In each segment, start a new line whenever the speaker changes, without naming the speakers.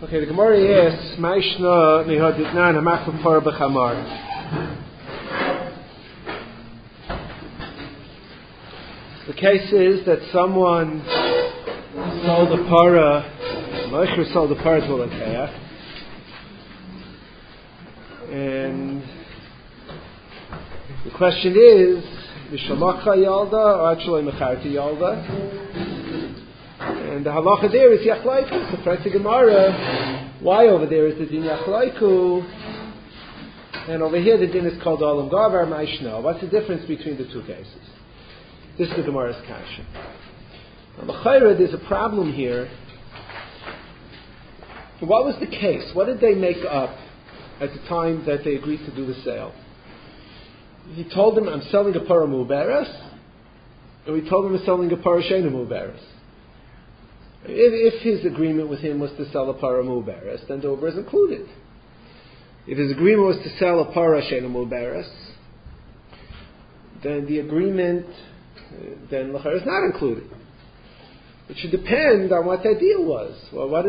Okay, the Gemara asks, Ma'ishna mihaditnan hamachlu parah b'chamar. The case is that someone sold a parah, Ma'ishna sold a parah to a lekeach, and the question is, Mishalakha yalda or actually mecharti yalda? And the halacha there is yachlaiku. So for the Gemara, why over there is the din yachlaiku, and over here the din is called olam gavar ma'ishna? What's the difference between the two cases? This is the Gemara's kasha. Now, l'chayra, there's a problem here. What was the case? What did they make up at the time that they agreed to do the sale? He told them, I'm selling a parah muberes, and we told him I'm selling a parah sheina muberes. If his agreement with him was to sell a parah muberes, then the uber is included. If his agreement was to sell a parah sheina muberes, then the agreement, then l'chayr is not included. It should depend on what their deal was. Well, what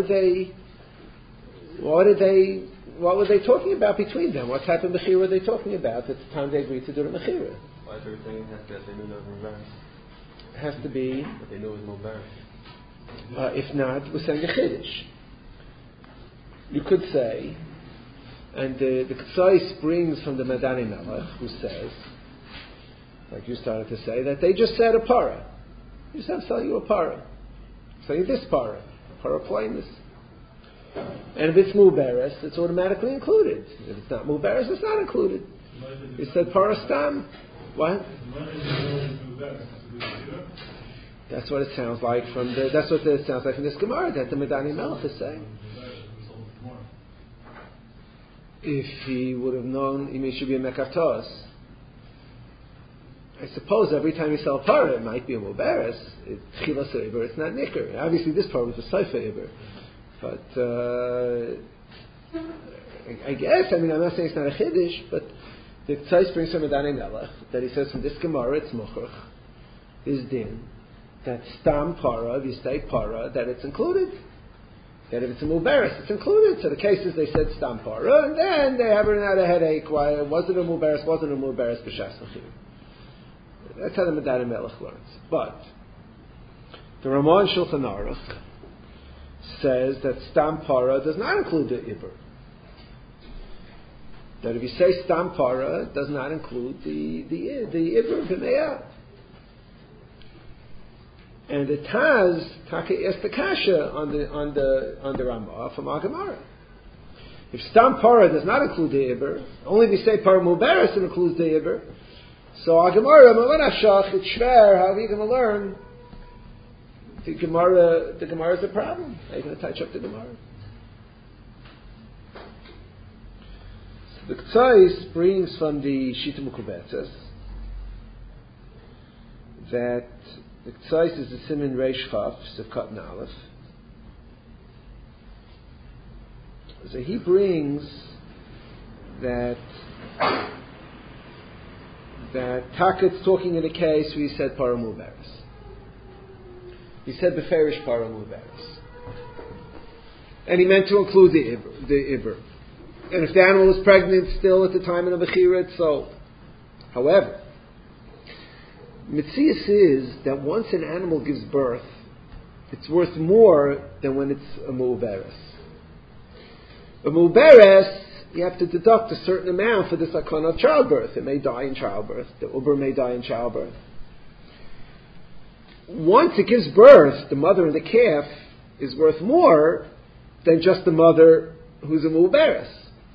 were they talking about between them? What type of mechira were they talking about at the time they agreed to do the mechira?
Why is everything has to they knew it was muberes?
It has to be.
But they knew it was muberes.
If not, we're saying a chiddush. You could say, and the Ktsai springs from the Madani Melech, who says, like you started to say, that they just said a parah. You said, I'm selling you a parah. I'm selling you this parah. A parah plainness. And if it's muberes, it's automatically included. If it's not muberes, it's not included. You said parah stam. What? That's what it sounds like from the. That's what it sounds like from this Gemara that the Madani Melech is saying. If he would have known, he should be a mekaftos. I suppose every time you sell a parah, it might be a muberes. It's chilas iber. It's not nicker. Obviously, this parah was a seifa iber. But I guess, I'm not saying it's not a chiddush, but the Tzai brings from Madani Melech that he says from this Gemara, it's muchach, is din, that stam para, the estate para, that it's included. That if it's a muberes, it's included. So the cases they said stam para, and then they haven't had a headache. Why was it a muberes? Wasn't a muberes b'shas l'chiyuv? That's how the Madani Melech learns. But the Ramah Shulchan Aruch says that stam para does not include the iber. That if you say stam para, it does not include the iber b'me'ah. And it has Taka Estakasha on the Ramah from Agamara. If stam para does not include the iber, only if you say para muberes it includes the iber. So Agamara Malanashach, it's shver. How are you going to learn? The Gemara is a problem. How are you going to touch up the Gemara? So the Ktsai brings from the Shita Mukubetzes that the Ktsai is the Siman Reish Chaf, Sivkat and Aleph. So he brings that Takat's talking in a case where he said Parah Muberes. He said Beferish Parah Muberes. And he meant to include the Iber. And if the animal was pregnant still at the time of the Bechira, it's sold. However, Mitzias is that once an animal gives birth, it's worth more than when it's a Muberes. A Muberes, you have to deduct a certain amount for the sakana of childbirth. It may die in childbirth. The uber may die in childbirth. Once it gives birth, the mother and the calf is worth more than just the mother who's a muberes.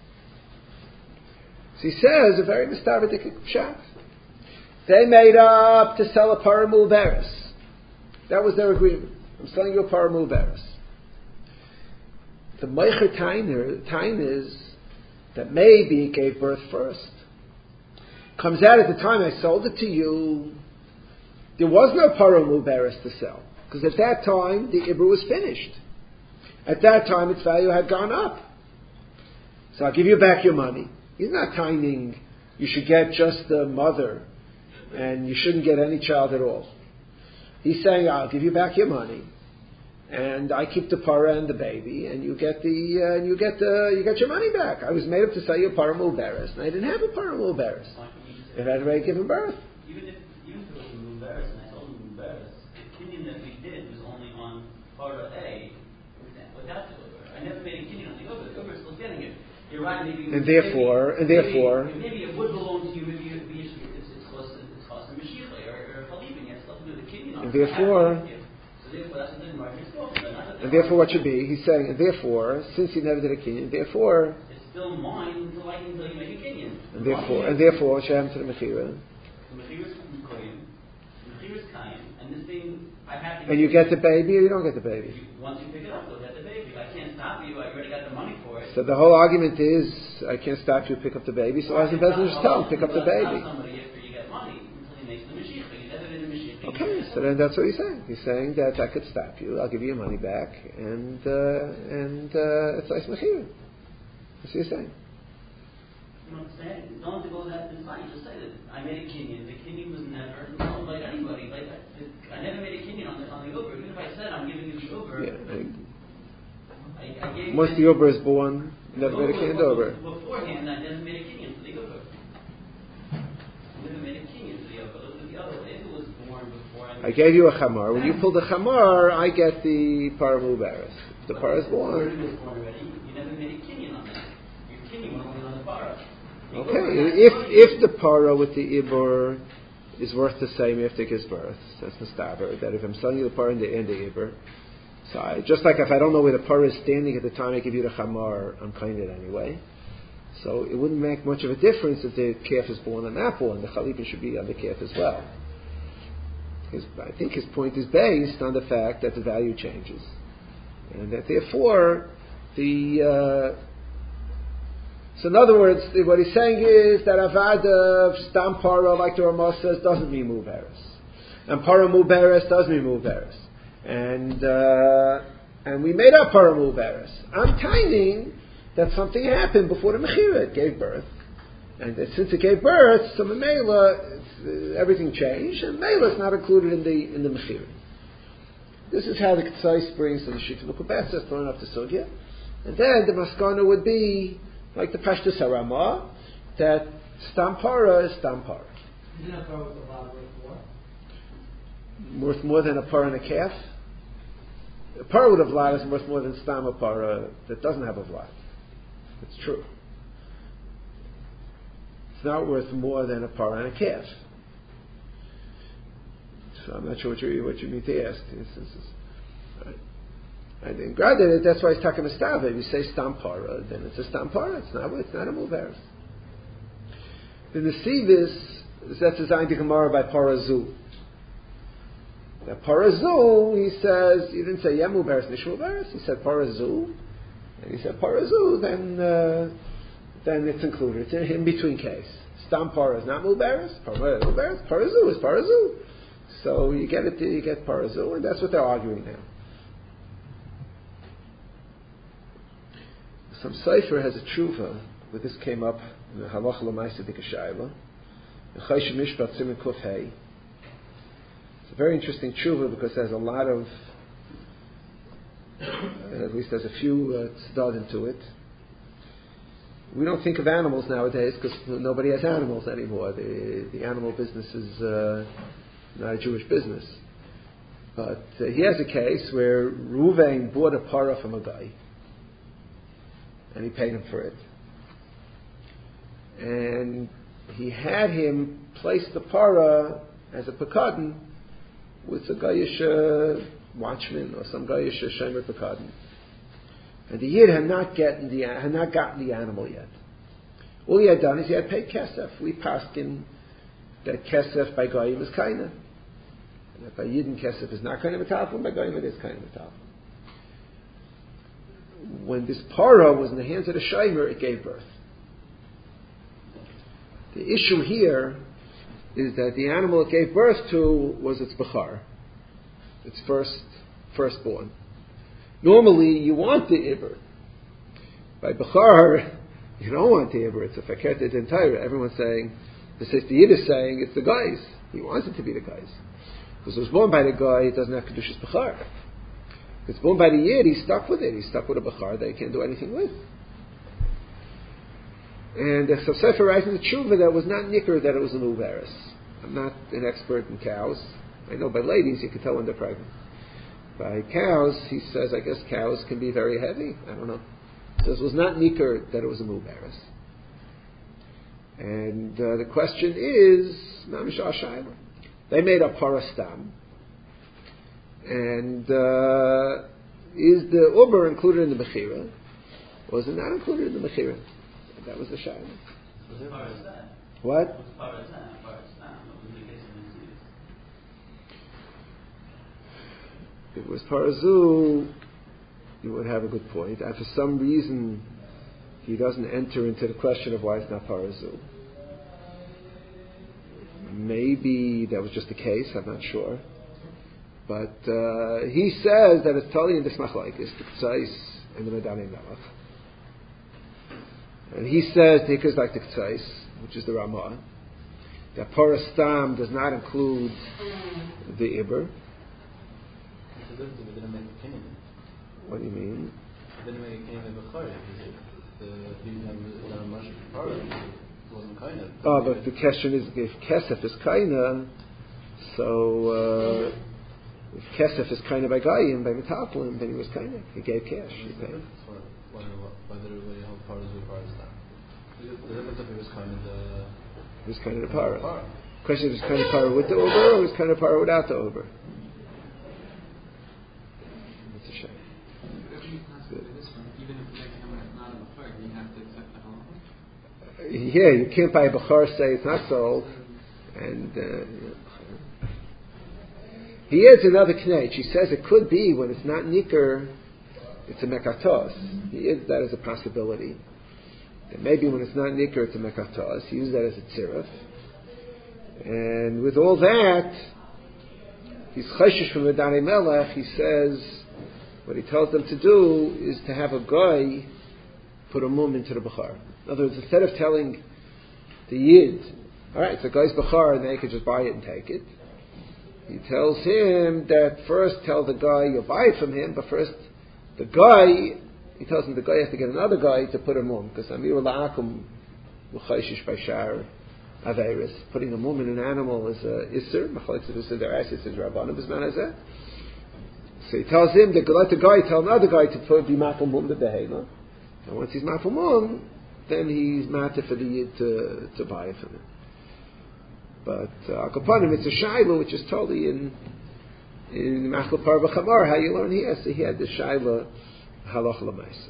So he says a very mistavidik pshat. They made up to sell a parah muberes. That was their agreement. I'm selling you a parah muberes. The meicher time is that maybe it gave birth first. Comes out at the time I sold it to you, there was no parah muberes to sell. Because at that time, the Ibra was finished. At that time, its value had gone up. So I'll give you back your money. He's not timing you should get just the mother and you shouldn't get any child at all. He's saying, I'll give you back your money. and I keep the para and the baby, and you get your money back. I was made up to sell you a para mulberes, and I didn't have a para mulberes. If I had already given birth.
Even if it was a mulberes, and I told him mulberes, the kinyan that we did was only on para A without the uber. I never made a kinyan on the uber. The uber is still getting it. You're right. Maybe maybe it would belong to you. Maybe it's cost a Mashiach or a Chalipin. It has stuff to do with the kinyan.
And therefore,
that's what the Gemara is talking about.
and therefore, what should be? He's saying, and therefore, since you never did a kinyan, therefore,
it's still mine until you make a kinyan.
And therefore, what should happen to the mechira?
The mechira is koyim. The mechira is kaim, and this thing I have to.
And you get the baby, or you don't get the baby.
Once you pick it up, you'll get the baby. I can't stop you. I already got the money for it.
So the whole argument is, I can't stop you to pick up the baby. So as the business just tell him, pick up the baby.
Somebody after you get money until he makes the mashiach. You never did the mashiach.
Okay, so then that's what he's saying. He's saying that I could stop you. I'll give you your money back, and it's like mechira. That's what he's saying.
You know what I'm saying? Don't have to go that fine. Just say that I made a kinyan. The kinyan was never known by anybody. I never made a kinyan on the Uber. Even if I said I'm giving you the Uber. I gave
once the Uber is born, you never made a kinyan over.
Beforehand, I never made a kinyan for the Uber. I never made a kinyan for the Uber. Look at the other way. If it was born before
I gave you a chamar. When you pull the chamar, I get the paramu baris. If the para is born.
You never made a kinyan on that. Your kinyan went only on the para.
Okay, if the para with the ibor is worth the same after it gives birth, that's mustaber. That if I'm selling you the para and the ibor, so just like if I don't know where the para is standing at the time I give you the chamar, I'm kind it anyway. So it wouldn't make much of a difference if the calf is born or not born. The chalipin should be on the calf as well. I think his point is based on the fact that the value changes, and that therefore so in other words, what he's saying is that avad of stam para, like the Ramah says, doesn't mean muberes, and para muberes does mean muberes, and we made up para muberes. I'm tinding that something happened before the mechira. It gave birth, and that since it gave birth, so Mela, everything changed, and Mela is not included in the mechira. This is how the Ketzais brings to the Shita Mukubasa, throwing up the sugya, and then the maskana would be like the Pashtus Harama, that stampara is stampara.
Isn't a para with a lot worth more?
Worth more than a para and a calf? A para with a vlad is worth more than stam a para that doesn't have a vlad. It's true. It's not worth more than a para and a calf. So I'm not sure what you mean to ask. Right. I think rather that's why it's takim estava. If you say stampara, then it's a stampara. It's not a mulveris. The Nesivis, that's designed to Gemara by Parazu. Now Parazu, he says, he didn't say mulveris nishmulveris. He said Parazu, and he said Parazu. Then it's included. It's an in between case. Stampara is not mulveris. Mulveris. Parazu is Parazu. So you get Parazu, and that's what they're arguing now. Some Sefer has a tshuva, where this came up in the Halacha L'Maisa Dikashayla, in Chayshim Mishpat Siman Kuf Hey. It's a very interesting tshuva because there's a lot of, at least there's a few tzadad into it. We don't think of animals nowadays because nobody has animals anymore. The animal business is not a Jewish business. But he has a case where Ruvain bought a para from a guy, and he paid him for it. And he had him place the para as a pekadon with a Gayish watchman or some Gayish Shemer pekadon. And the Yid had not gotten the animal yet. All he had done is he had paid kesef. We paskin that kesef by Goyim is kaina. And that by Yidin kesef is not kaina metalfim, by Goyim it is kaina metalfim. When this para was in the hands of the Shomer, it gave birth. The issue here is that the animal it gave birth to was its bechar, its firstborn. Normally, you want the iber. By bechar, you don't want the iber. It's a faket entire. Everyone's saying, the Yid is saying, it's the guys. He wants it to be the guys. Because it was born by the guy, it doesn't have kedushas bechar. If it's born by the Yid, he's stuck with it. He's stuck with a Bechar that he can't do anything with. And the Sefer writes in the Tshuva that it was not Nikr that it was a Muveris. I'm not an expert in cows. I know by ladies you can tell when they're pregnant. By cows, he says, I guess cows can be very heavy. I don't know. He says it was not Nikr that it was a Muveris. And the question is, Mamish Ashayla. They made a parastam. And is the Uber included in the Bechira? Or is it not included in the Bechira? That was the Shayla. What? If it was Parazu, you would have a good point. And for some reason, he doesn't enter into the question of why it's not Parazu. Maybe that was just the case, I'm not sure. But he says that it's totally in this machlokes, the Ktsais and the Medani Melech. And he says the Hikr is like the Ktsais, which is the Ramah, that Parastam does not include the Iber. What do you mean? Oh, but the question is if Kesef is Kaina, so if Kesef is Kaina by Gayim, by Metapolim, then he was Kaina. He gave cash. He paid. He was Kaina the Para. Question is Kaina Para with the Uber or was Kaina Para without the Uber? That's a shame. Yeah, you can't buy a Bechar, say it's not sold, and he adds another knech. He says it could be when it's not Nikr, it's a Mekatos. He adds that as a possibility. And maybe when it's not Nikr, it's a Mekatos. He uses that as a Tziruf. And with all that, he's Cheshish from Medani Melech. He says what he tells them to do is to have a guy put a mum into the Bechar. In other words, instead of telling the Yid, alright, it's a guy's Bechar and they can just buy it and take it, he tells him that first tell the guy you'll buy it from him, but first the guy, he tells him the guy has to get another guy to put a mum, because Amir La'akum L'chayshish Bashar Averis, putting a mum in an animal is a Isser, Machalek Zivusah Der Eis, Isser Rabbanim Bisman Hazeh. So he tells him to let the guy tell another guy to put be Mafal Mum the Behema. And once he's Mafal Mum, then he's matter for the Yid to buy it from him. But Akapanim, it's a Shaila which is totally in Machal Par B'Chamar, how you learn here. So he had the Shaila Halach L'Maisa.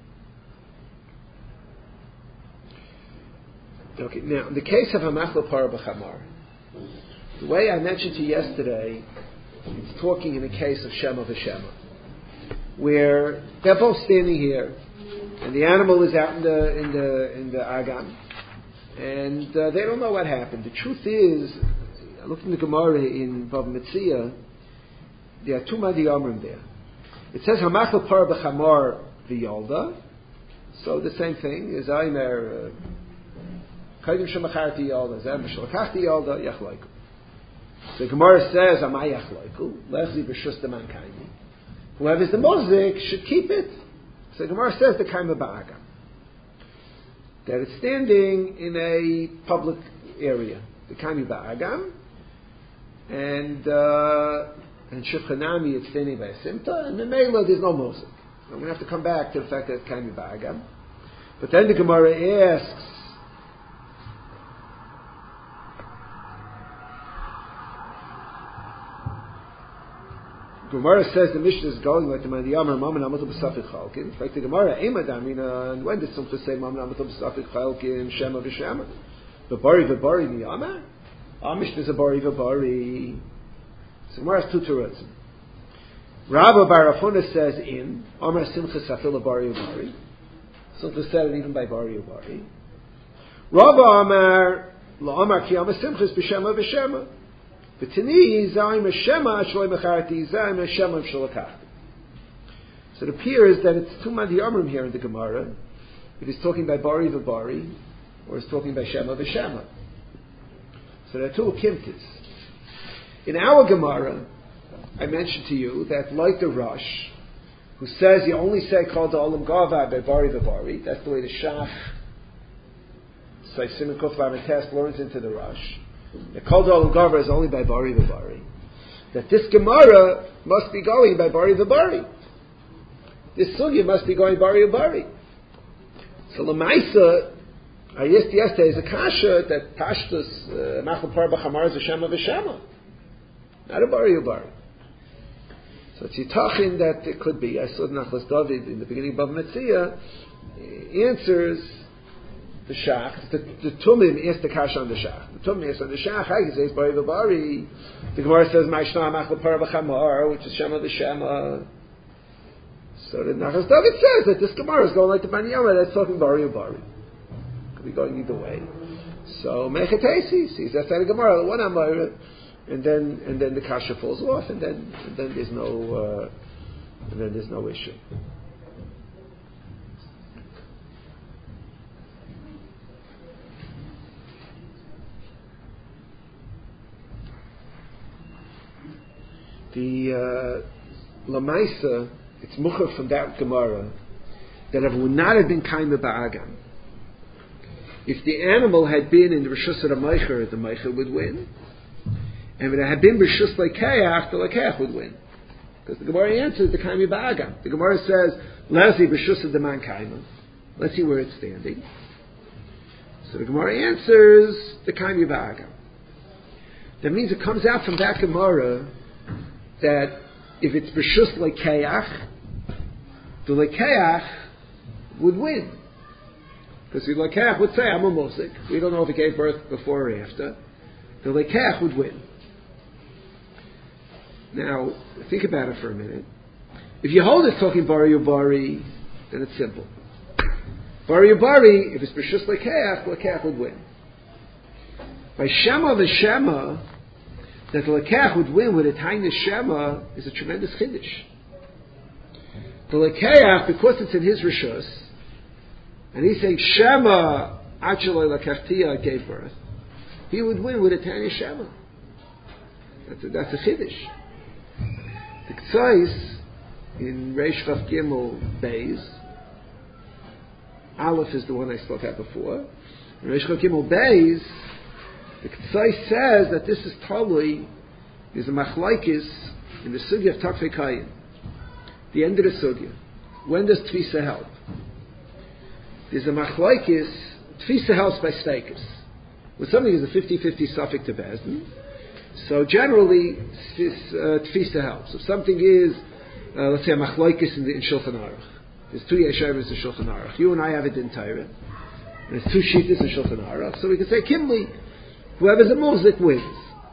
Okay, now in the case of Hamachal Par B'Chamar, the way I mentioned to you yesterday, it's talking in the case of Shema V'Shema, where they're both standing here, and the animal is out in the Agam, and they don't know what happened. The truth is, I looked in the Gemara in Bava Metzia, there are two Madi Amrim there. It says Hamachal Par B'Chamar V'Yolda, so the same thing is Aimer Kaidim Shemacharti Yolda, Zem Shalakachti Yolda, Yachlaiku. So the Gemara says, Amay Yachlaiku, Lechzi B'Shus Deman Kaimi. Whoever's the Mozik should keep it. So the Gemara says the Kaima Ba'agam. That it's standing in a public area. The Kaima Ba'agam. And Shulchanami it's standing by a Simta. And in Mela there's no Mozik. I'm going to have to come back to the fact that it's Kaima Ba'agam. But then the Gemara asks, Gemara says the Mishnah is going like the man the Yamar Maman Amatul B'Safik Chalkin. In fact, the Gemara Emadamina, and when did something say Maman Amatul B'Safik Chalkin Shema V'Shema? V'Bari the Yamar. Our Mishnah is a Bari V'Bari. So Gemara has two terutzim. Rabba Barafuna says in Amar Simcha Safil Bari V'Bari. Simcha said it even by Bari V'Bari. Rabba Amar LaAmar Ki Amar Simcha B'Shema V'Shema. But to me, so it appears that it's two Madi Amrim here in the Gemara. It is talking by Bari V'Bari, or it's talking by Shema V'Shema. So there are two Kimtis. In our Gemara, I mentioned to you that like the Rosh, who says you only say Kol Da'olam Gava by Bari V'Bari. That's the way the Shach, Simon Kuf Lametes, learns into the Rush. The Kol Da'olam Gava is only by Bari V'Bari. That this Gemara must be going by Bari V'Bari. This Sugya must be going Bari V'Bari. So Lamaisa, I asked yesterday, is a kasha that Pashtus Machal Par B'Chamar is a Shema V'Shema. Not a Bari V'Bari. So it's Yitachin that it could be. I saw Nachlas David in the beginning of Bava Metzia answers the Shach. The Tumim asked the Kasha on the Shach. The Tumim asked on the Shach. I can say it's Bari V'Bari. The Gemara says Ma'ishna Machal Par B'Chamar, which is Shema V'Shema. So the Nachlas David says that this Gemara is going like the Bani Yama that's talking Bari V'Bari. Could be going either way. So Mechatesi sees that's out of Gemara. One Amar. And then the kasha falls off, and then there's no issue. The Lamaisa, it's muchar from that Gemara that it would not have been kaima ba'agam. If the animal had been in the reshus of the meicher would win. And if it had been b'shus lekeach, the lekeach would win. Because the Gemara answers the kaimi ba'agam. The Gemara says, let's see b'shus of the man kaima. Let's see where it's standing. So the Gemara answers the kaimi ba'agam. That means it comes out from that Gemara that if it's b'shus lekeach, the lekeach would win. Because the lekeach would say, I'm a musik. We don't know if it gave birth before or after. The lekeach would win. Now, think about it for a minute. If you hold it talking Bari Ubari, then it's simple. Bari Ubari, if it's B'shus Lekeach would win. By Shema V'Shema, that the Lekeach would win with a tiny Shema is a tremendous Chiddush. The Lekeach, because it's in his Rishus, and he's saying Shema Achaloi Lekachtia gave birth, he would win with a tiny Shema. That's a Chiddush. The K'tzais in Reish Chaf Gimel Beis, Aleph is the one I spoke at before. In Reish Chaf Gimel Beis, the K'tzais says that this is totally is a machlaikis in the sugya of Takfei Kayim. The end of the sugya. When does Tfisa help? There's a machlaikis. Tfisa helps by steikus. When something is a 50-50 suffix to Bezdin, so generally, Tfisa helps. If something is, let's say, a machlaikis in Shulchan Aruch, there's two Yeshavas in Shulchan Aruch. You and I have it in Torah, and there's two Shittas in Shulchan Aruch. So we can say, Kimli, whoever's a muzik wins.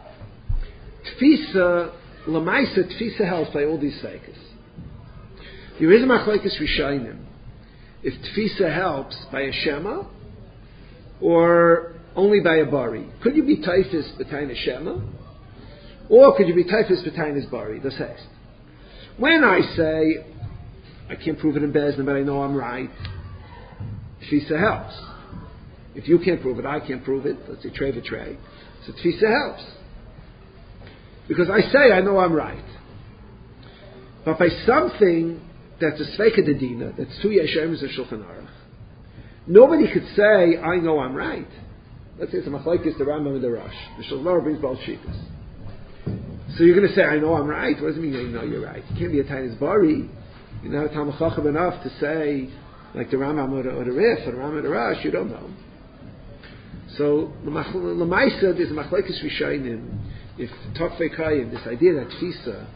Tfisa, Lamaisa, Tfisa helps by all these steikus. There is a machlaikis Rishayim. If Tfisa helps by a Shema, or only by a Bari. Could you be Taifis b'tain a Shema? Or could you be Taifis b'tain his Bari? The says. When I say, I can't prove it in Bezdin, but I know I'm right, Tfisa helps. If you can't prove it, I can't prove it. Let's say Trey v'Trey. So Tfisa helps. Because I say I know I'm right. But by something that's a Sveika Dedina, that's two Yeshemis of Shulchan Aruch, nobody could say, I know I'm right. Let's say it's a machlaikis, the Rambam and the Rosh. The Shulchan Aruch brings both Shittas. So you're going to say, I know I'm right? What does it mean you know you're right? You can't be a Tainis Bari. You're not a Talmud Chacham enough to say, like the Rambam or the Rif or the Rambam and the Rosh, you don't know. So, L'maisa, there's a machlaikis Rishayim. If Tokfei Kayim, this idea that Tfisa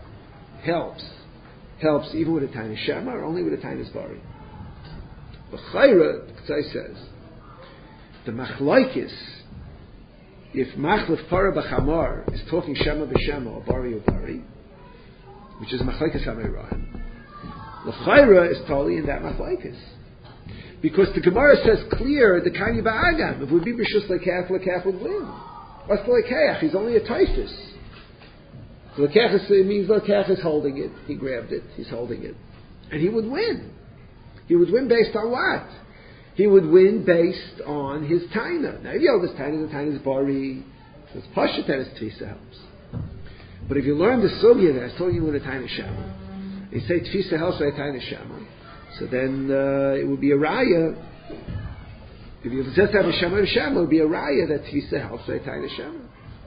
helps even with a tiny Shema or only with a tiny Bari. But Chayra, K'tzai says, the machlaikis, if Machlef Para B'Chamar is talking Shema B'Shema or Bari or Bari, which is machlaikis HaMeirayim, the Chayra is totally in that machlaikis. Because the Gemara says clear, the Kani Ba'agam, if it would be B'Shus Lekach would win. What's the Lekach? He's only a Taifis. So it means Lekach is holding it. He grabbed it. He's holding it. And he would win. He would win based on what? He would win based on his Taina. Now, if you hold his Taina, the Taina is Bari. So it's Pashat that his Tfisa helps. But if you learn the Sugya that it's talking with a Taina Shema, They say Tfisa helps Vayatayna Shammai. So then it would be a raya. If you just have a Shammai it would be a raya that Tfisa helps Vayatayna Shammai.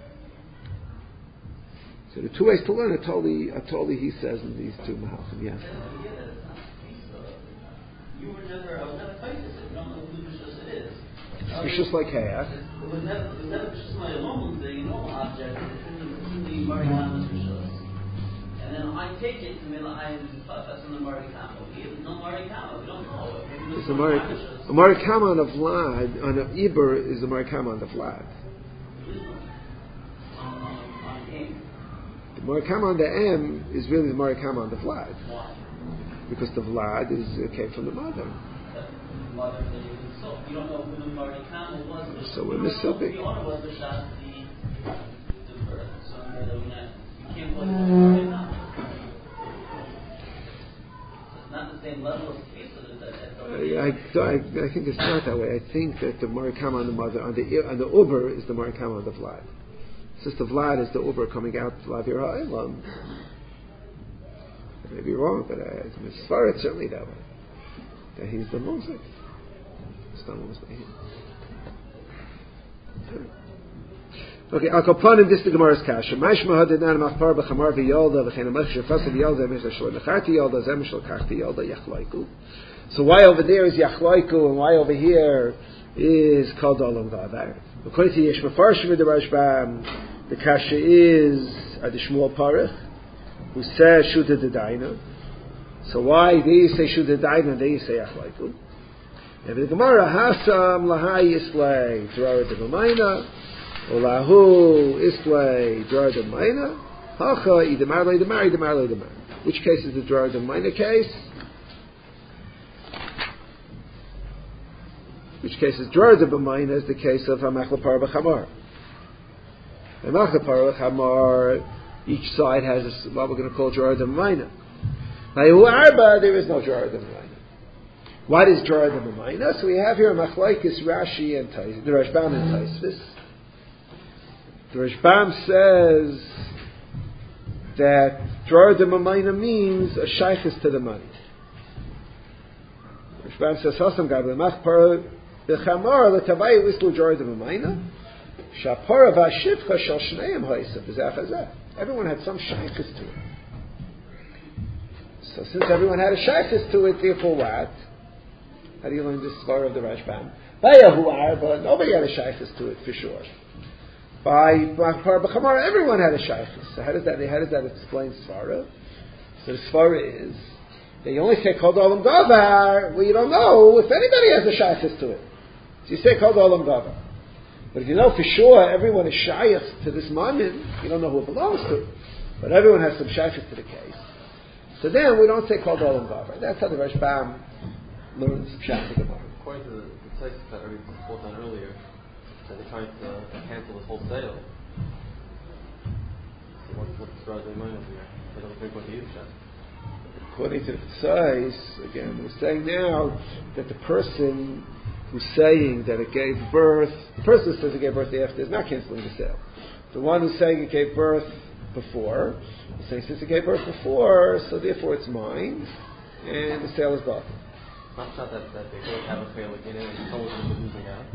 So the two ways to learn are totally he says in these two Mahalchim. Yes.
I was never Taisus. You don't know who Bishus it is.
It's just like chaos.
It was never Bishus my normal thing, a normal object. It's in the Marikama's Bishus. And then I take it to Mila Ayin Tafas in the Marikama. There's no Marikama. We don't know.
It's a Marikama on the Vlad, on the Iber is the Marikama on the Vlad.
On King.
The Marikama on the M is really the Marikama on the Vlad.
Why?
Because the Vlad came from the mother.
The mother that you insult. You don't know who the Marikama was.
So we're Misubik.
The owner was the Shas, the birth. So you can't put it on Marikama. It's not the same level of case as
I think it's not that way. I think that the Marikama on the mother, on the Uber is the Marikama on the Vlad. Since the Vlad is the Uber coming out Vlad Yira'elam. I may be wrong, but as far as it's certainly that way. That he's the Mosek. It's not almost like him. Okay, I'll go upon this to Gemara's Kasha. Mashma had not machpar b'chamar v'yolda v'chein amach shefasa v'yolda v'chein shor necharti yolda zem shel kachti yolda yachlaiku. So why over there is yachlaiku and why over here is kol dolam v'avar? According to Yesh Mefarshim with the Rashbam, the Kasha is at the Shmuel Parich, who says Shuda Dedaina. So why they say Shuda Dedaina and they say Achlaiku? And the Gemara Hasam Lahai Islay Drar de B'mayna Olahu Islay Drar de B'mayna Hacha Idemar Le Demar Idemar Le Demar. Which case is the Drar de B'mayna case? Which case is Drar de B'mayna is the case of Hamachla Par B'chamar. Hamachla Par B'chamar, each side has what we're going to call Drar de B'mayna. Now, Arba, there is no Drar de B'mayna. What is Drar de B'mayna? So we have here Machlaikis Rashi and the Rashbam and Taisvis. The Rashbam says that Drar de B'mayna means a shaykhis to the money. The Rashbam says Hasam Gab Lemach Par B'chamar L'Tavai Wislu Drar de B'mayna Shapara Vashivcha Shal Shneim Ha'isa B'Zachazah. Everyone had some shaykhis to it. So since everyone had a shaykhis to it, therefore what? How do you learn this svara of the Rashbam? By Yahuar, but nobody had a shaykhis to it for sure. By Par B'chamar, everyone had a shaykhis. So how does that explain svara? So the svara is they only say Kol Olam Gavar, well you don't know if anybody has a shaykhis to it. So you say Kol Olam Gavar. But if you know for sure everyone is shaykh to this mammon, you don't know who it belongs to. But everyone has some shaykhis to the case. So then we don't say Kol Olam Gavar. That's how the Rashbam learns Pshat Gemara.
According to the text that we spoke on earlier, that they're trying to cancel this whole sale. So what's Drar de B'mayna here? They don't think what the Yiddish.
According to the Tzais, again, we're saying now that the person who's saying that it gave birth, the person who says it gave birth after is not canceling the sale. The one who's saying it gave birth before, is saying since it gave birth before, so therefore it's mine, and the sale is bought.
Not that they both have a fail again and someone's going to be losing out.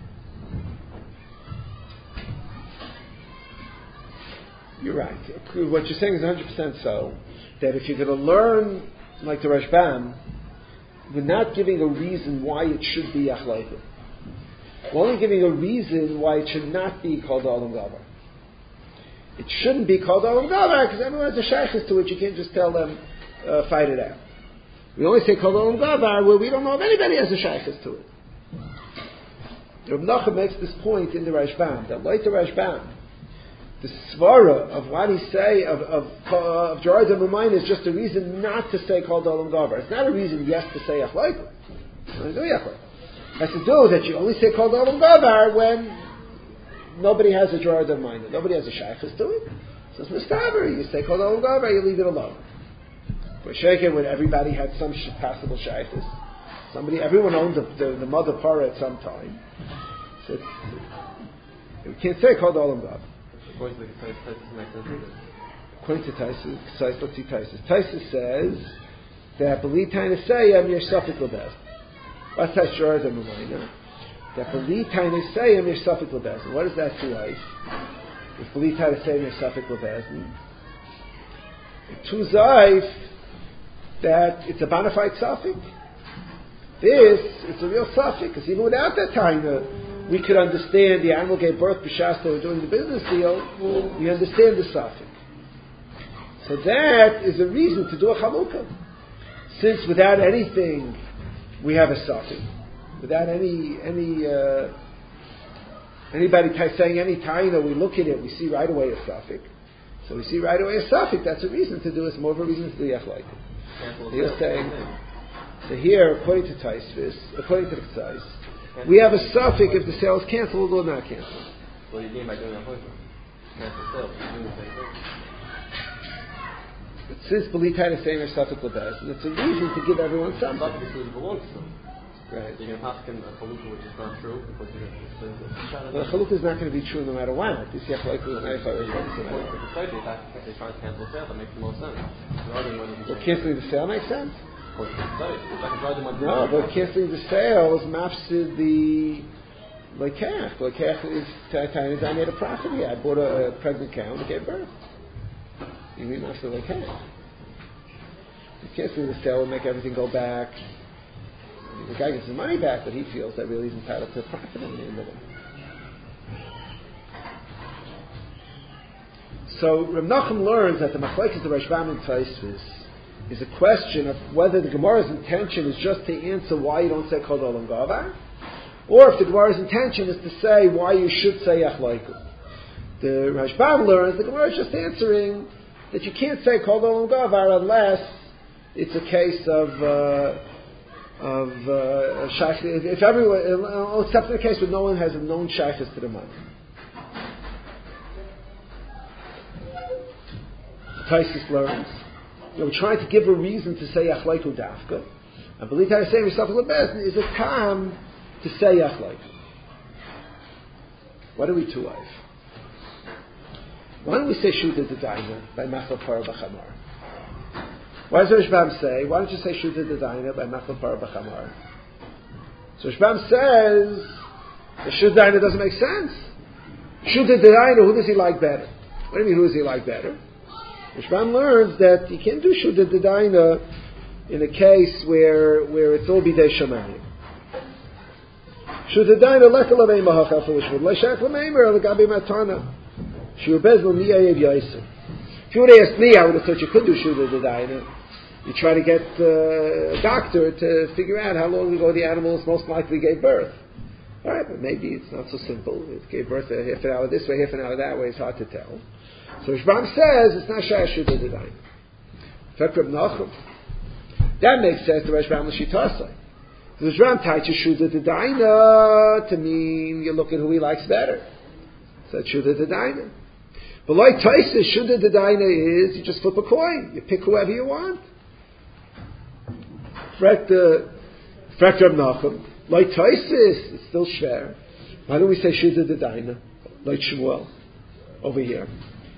You're right. What you're saying is 100% so. That if you're going to learn like the Rashbam, we're not giving a reason why it should be Achlaiku. We're only giving a reason why it should not be called Olam Gavar. It shouldn't be called Olam Gavar because everyone has a shaykhis to it. You can't just tell them, fight it out. We only say Kol Olam Gavar where we don't know if anybody has a shaykhis to it. Reb Nachum makes this point in the Rashbam, that like the Rashbam, the svara of what he say of Drar de B'mayna is just a reason not to say Kol Olam Gavar. It's not a reason yes to say Achlaiku. It has to do that you only say Kol Olam Gavar when nobody has a Drar de B'mayna. Nobody has a shaykhis to it. So it's Mustaver. You say Kol Olam Gavar, you leave it alone. For Sheikh, when everybody had some possible shaykhis, everyone owned the mother para at some time. So you can't say Kol Olam Gavar.
According to the text, it makes sense either.
According to Taisus, let's see Taisus. Taisus says that B'li Tainasayim you're Safik Lebezin. What's Taisus Jordan Melaina? That B'li Tainasayim you're Safik Lebezin. What is that to us? If B'li Tainasayim you're Safik Lebezin, to Zayf that it's a bona fide Safik. It's a real Safik, because even without that Taina, we could understand the animal gave birth b'shas they were doing the business deal. We understand the Safik. So that is a reason to do a Chalukah. Since without anything we have a Safik, without anybody saying any Taina, we look at it, we see right away a Safik. So we see right away a Safik. That's a reason to do. It's more of a reason to do Yachlaika. You're saying. So here, according to Taisvis, according to the Ksais, we have a Safik if the sale is canceled or not canceled.
What do you mean by doing a Cancel sale, you're doing the same thing.
But since B'li Tainasayim or Safik Lebez, and it's a reason to give everyone something.
Safik because it belongs to them.
Right.
So you're going to pass in a Chalukah which is not true because you're going to explain the
Well, the Chalukah is not going to be true no matter what. This Yachlaika is not if I
They try to cancel the sale, that makes the most sense.
Well, canceling the sale makes sense.
No,
but canceling the sale is mafsid the lekach. Lekach is tiny. I made a profit here. I bought a pregnant cow and it gave birth. You mean mafsid lekach? Canceling the sale will make everything go back. The guy gets his money back, but he feels that really he's entitled to a profit in the end of it. So Reb Nachum learns that the machlekes of Rashbam and Taisvis is a question of whether the Gemara's intention is just to answer why you don't say Kol Olam Gavar, or if the Gemara's intention is to say why you should say Yachlaiku. The Rashbam learns the Gemara is just answering that you can't say Kol Olam Gavar unless it's a case of shaykh. If everyone, except in the case where no one has a known shaykhs to the money. Taisus learns. We're trying to give a reason to say Yachlaiku Dafka. I believe that saying yourself is a time to say Yachlaiku. What do we do life? Why don't we say Shuta D'Daina by Machal Parah B'Chamar? Why does Rashbam say? Why don't you say Shuta D'Daina by Machal Parah B'Chamar? So Rashbam says the Shuta D'Daina doesn't make sense. Shuta D'Daina, who does he like better? What do you mean, who does he like better? Rashbam learns that you can't do Shuta D'Daina in a case where it's all Bidei Shamayim. Shuta D'Daina leka l'mei mahachal for l'shvud l'shach l'meimer l'gabi matana shiur bezl mi'ayev yaisim. If you would have asked me, I would have thought you could do Shuta D'Daina. You try to get a doctor to figure out how long ago the animals most likely gave birth. All right, but maybe it's not so simple. It gave birth half an hour this way, half an hour that way. It's hard to tell. So Rashbam says it's not Shaya Shuta D'Daina. Reb Nachum. That makes sense to Rashbam L'Shitasai. The Rashbam teaches Shuta D'Daina to mean you look at who he likes better. So that's Shuta D'Daina. But like Taisus, Shuta D'Daina is you just flip a coin. You pick whoever you want. Reb Nachum. Like Taisus, it's still shver. Why don't we say Shuta D'Daina? Like Shmuel over here.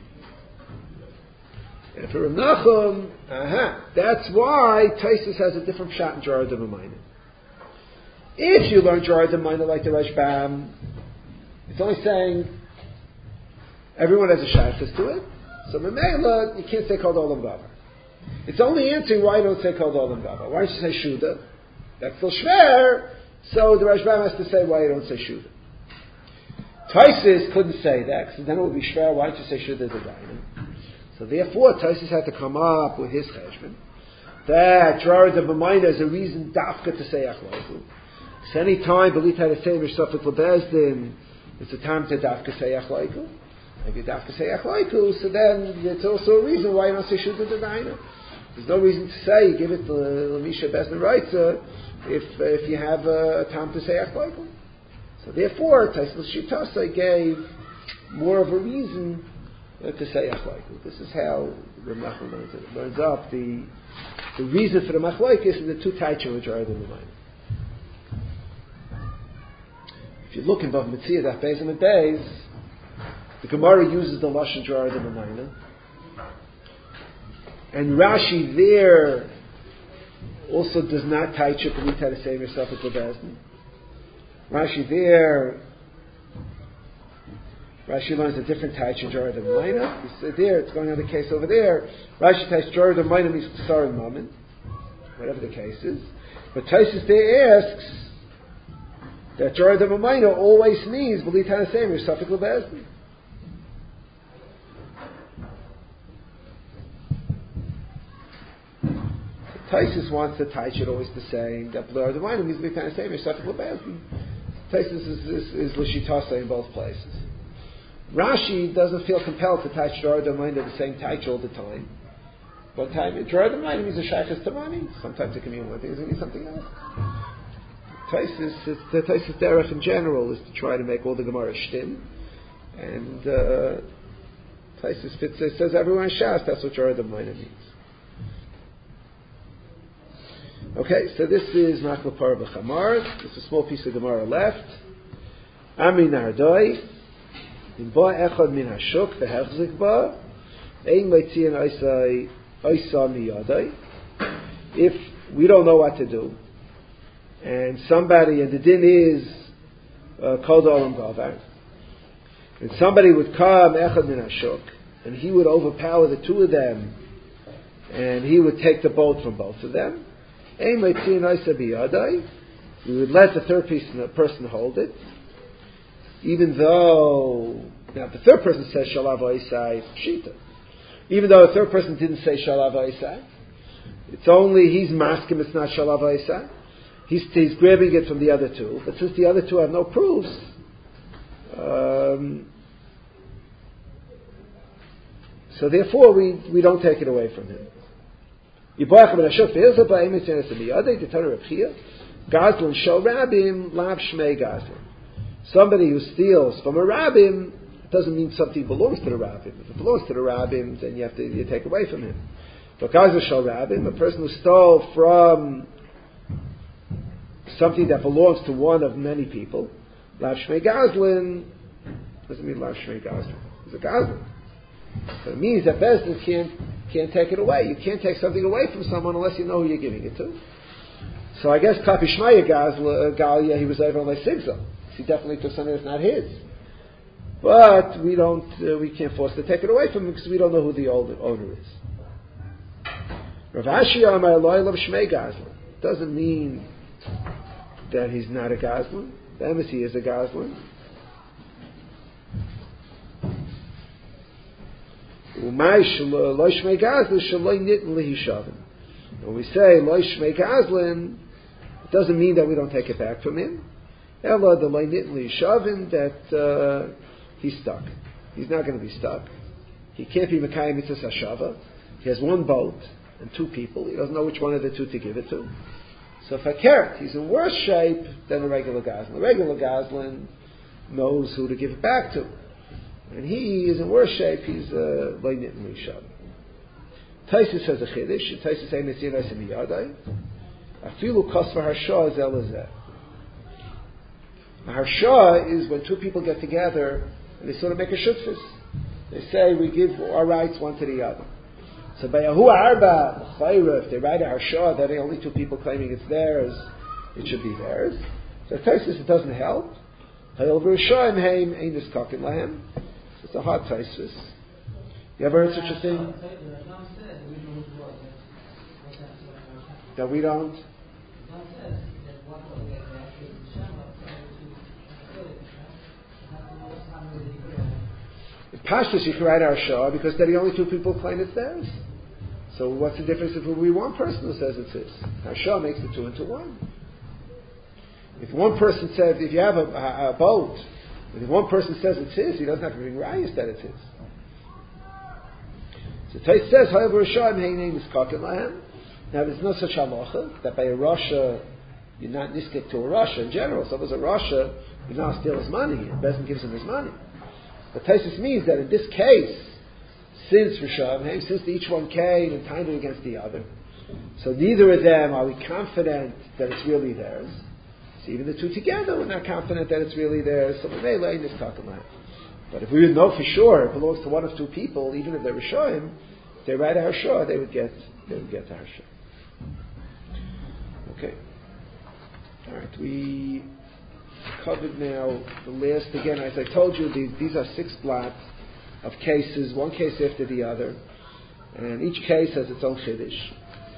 And for Reb Nachum, that's why Taisus has a different shot in Jar D'Mamayna. If you learn Jar D'Mamayna like the Rashbam, it's only saying everyone has a shaykhus to it. So Memela, you can't say Kol Olam Gavar. It's only answering why you don't say Kol Olam Gavar. Why don't you say Shuda? That's still shver. So the Rashbam has to say why you don't say Shuda. Taisus couldn't say that, because then it would be shver. Why don't you say Shuda D'Daina? So therefore, Taisus had to come up with his cheshbon that Jar D'Mamayna is a reason dafka to say Yachlaiku. So any time B'li Tainasayim or Safik L'Bezdin, it's a time to dafka say Yachlaiku. If you dafka say Yachlaiku, so then it's also a reason why you don't say Shuta D'Daina. There's no reason to say you give it to L'misha Bezdin Reitza if you have a time to say Yachlaiku. So therefore, Taisus L'Shitasai gave more of a reason to say Yachlaiku. This is how the Machlokes learns it. It learns up the reason for the Machlokes is the two Taichim which are in the mind. If you look in Bav Metzia, that Beis and Beis, the Gemara uses the Lashon Jar D'Mamayna, And Rashi there also does not touch it, but to save yourself at the Bezdin. Rashi learns a different touch in Jorah D'Mayna. He said there, it's going on the case over there. Rashi touch Jorah D'Mayna means Ksar and Mammon, whatever the case is. But Taisus there asks that Jorah D'Mayna always means B'li save yourself at the Bezdin. Taisus wants to touch it always the same. That B'li D'Mayna means B'li save yourself at the Bezdin. Taisus is L'shitasa in both places. Rashi doesn't feel compelled to touch Jorah D'Mayna the same touch all the time. One time, Jorah D'Mayna means a shaykhus to money. Sometimes it can mean one thing, it can mean something else. The Taisus derech in general is to try to make all the Gemara shtim. And Taisus says everyone shas, that's what Jorah D'Mayna means. Okay, so this is Makla Par B'Chamar. There's a small piece of Gemara left. Amri Nardoi. In ba echad min hashuk v'hechzik ba, ein leitzian oisa miyadai. If we don't know what to do, and somebody, and the din is kol olam gavar, and somebody would come echad min hashuk, and he would overpower the two of them, and he would take the boat from both of them. Ein leitzian oisa miyadai. We would let the third person hold it. Even though, now the third person says Shalav Oisai Pshita. Even though the third person didn't say Shalav Oisai, it's only he's masking it's not Shalav Oisai. He's grabbing it from the other two. But since the other two have no proofs, so therefore we don't take it away from him. Gazlan Shal Rabim Lav Shmei Gazlan. Somebody who steals from a rabbim doesn't mean something belongs to the rabbim. If it belongs to the rabbim, then you take away from him. But Gazlan Shal Rabim, a person who stole from something that belongs to one of many people, Lav Shmei Gazlan doesn't mean Lav Shmei Gazlan. It's a Gazlan. So it means that Bezdin can't take it away. You can't take something away from someone unless you know who you're giving it to. So I guess Kapi Shmaya Galia, he was over on Sigza. He definitely took something that's not his. But we can't force to take it away from him because we don't know who the owner is. Rav Ashi Amar Loyal of Shmei Gazlan doesn't mean that he's not a Gazlan. The embassy is a Gazlan. Lo Shmei Gazlan Shaloi Nitn Lihishavim. When we say Lo Shmei Gazlan, it doesn't mean that we don't take it back from him. Ella the Nitn Lihishavim, that he's stuck. He's not going to be stuck. He can't be Mekayim Mitzvah Hashava. He has one boat and two people. He doesn't know which one of the two to give it to. So Fakert, he's in worse shape than a regular Gazlan. The regular Gazlan knows who to give it back to. And he is in worse shape, he's Lo Nitn Lihishavim. Taisus says a Chiddush. Taisus says Mitzvah Hashava. Afilu Kos V'Harsha is Elazeh. A harsha is when two people get together and they sort of make a shutfus. They say we give our rights one to the other. So by Yahu Arba, if they write a harsha that the only two people claiming it's theirs, it should be theirs. So Taisus, it doesn't help. It's a hard Taisus. You ever heard such a thing? That we don't? Pashtus, you can write our Shah because they're the only two people who claim it's theirs. So what's the difference if we one person who says it's his? Our Shah makes the two into one. If one person says, if you have a boat, and if one person says it's his, he doesn't have to bring rayas that it's his. So Tait says, however, Shah name is Kakin Lahem. Now there's no such halacha that by a Rasha you're not niskek to a Rasha in general. So if it's a Rasha, you now steal his money, and Bezin gives him his money. But Taisus means that in this case, since Rishon, since each one came and timed it against the other, so neither of them are we confident that it's really theirs. So even the two together, we're not confident that it's really theirs. So we may lay this talking. But if we would know for sure it belongs to one of two people, even if they're Rishonim, they write a Harsha, they would get the Harsha. Okay. All right. We covered now the last. Again, as I told you, these are 6 blots of cases, one case after the other, and each case has its own chiddush.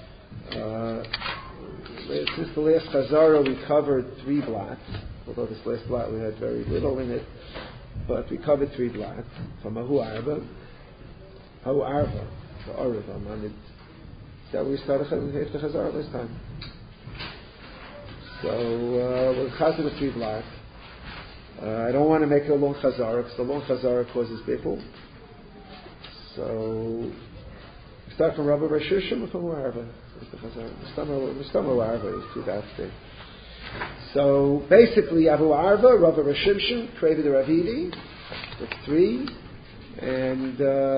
Since the last Chazara, we covered 3 blots, although this last blot we had very little in it, but we covered 3 blots from Ahu Arva, the Arva, man. Is that where we started after Chazara this time? So we'll chazar with 3 blots. I don't want to make it a long Chazara because the long Chazara causes bipul. So we start from Rabbi Rashishim or from Arva. Mustama Arva is 2 dots there. So basically, Abu Arva, Rabbi Rashishim, created the Ravidi with 3, and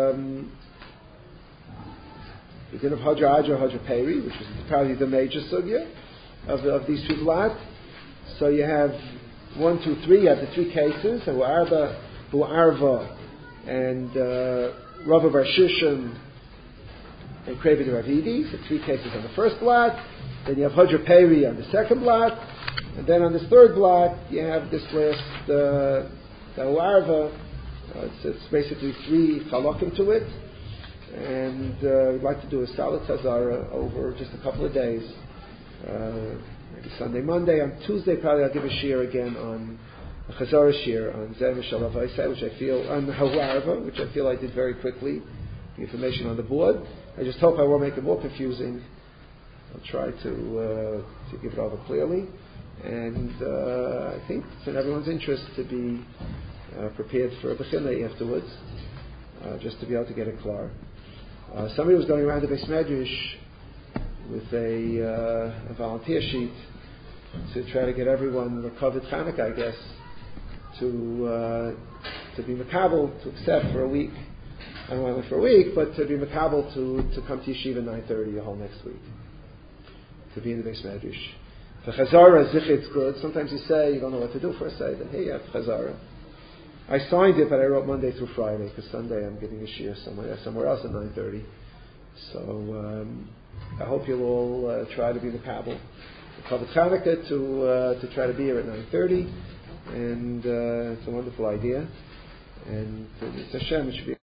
the din of Hadra Adra, Hadra Peri, which is probably the major sugya of these 2 blots. So you have 1, 2, 3. You have the 3 cases: Abu Arva, and Rabbi Rashishim. And Krevi the Ravidi, so 3 cases on the first blot. Then you have Hadra Peri on the second blot. And then on this third blot, you have this last, the Arva. It's basically 3 chalakim to it. And we'd like to do a Salat Chazara over just a couple of days. Maybe Sunday, Monday. On Tuesday, probably I'll give a shir again on a Chazara shir on Zeh Mishal Avaisai, which I feel, on the Arva, which I feel I did very quickly. The information on the board. I just hope I won't make it more confusing. I'll try to give it over clearly, and I think it's in everyone's interest to be prepared for a bechina afterwards, just to be able to get it clear. Somebody was going around the Beis Medrash with a volunteer sheet to try to get everyone recovered Chanukah, I guess, to be makabel, to accept for a week. I don't want to for a week, but to be makabel to come to yeshiva 9:30 the whole next week, to be in the Beis Medrash. For Chazara, it's good. Sometimes you say you don't know what to do for a Seder. Hey, you have Chazara. I signed it, but I wrote Monday through Friday because Sunday I'm giving a shir somewhere else at 9:30. So I hope you'll all try to be makabel. Cover Chanukah to try to be here at 9:30, and it's a wonderful idea. And it's Hashem, it should be